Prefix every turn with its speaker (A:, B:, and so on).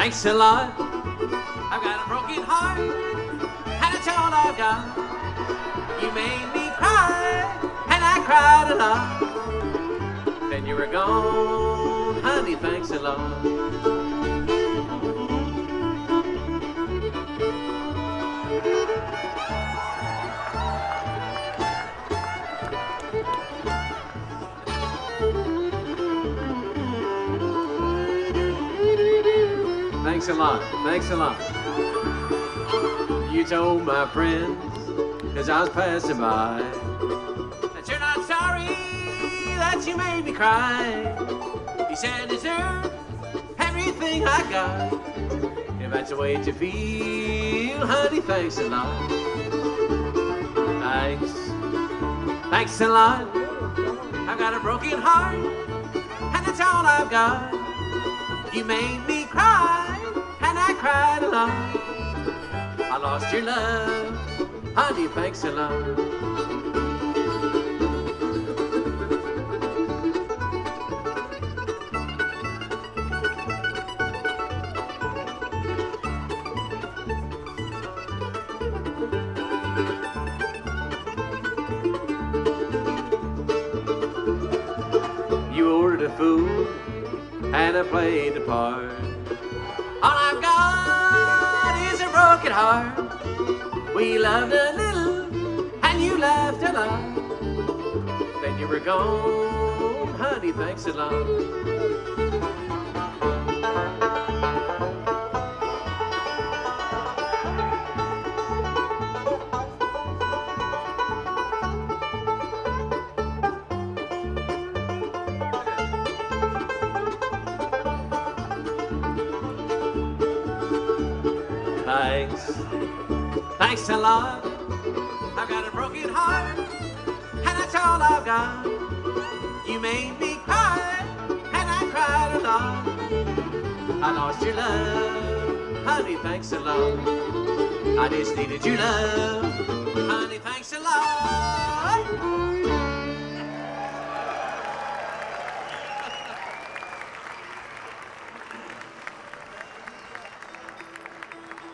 A: Thanks a lot. I've got a broken heart, and it's all I've got. You made me cry, and I cried a lot. Then you were gone, honey, thanks a lot. Thanks a lot, thanks a lot. You told my friends, as I was passing by, that you're not sorry that you made me cry. You said I deserve everything I got. If that's the way you feel, honey, thanks a lot. Thanks, thanks a lot. I've got a broken heart, and that's all I've got. You made me cry, and I cried a lot. I lost your love, honey, thanks a lot. You ordered a food, and I played the part. All I've got is a broken heart. We loved a little, and you laughed a lot. Then you were gone, honey, thanks a lot. Thanks, thanks a lot. I've got a broken heart, and that's all I've got. You made me cry, and I cried a lot. I lost your love, honey, thanks a lot. I just needed your love, honey, thanks a lot.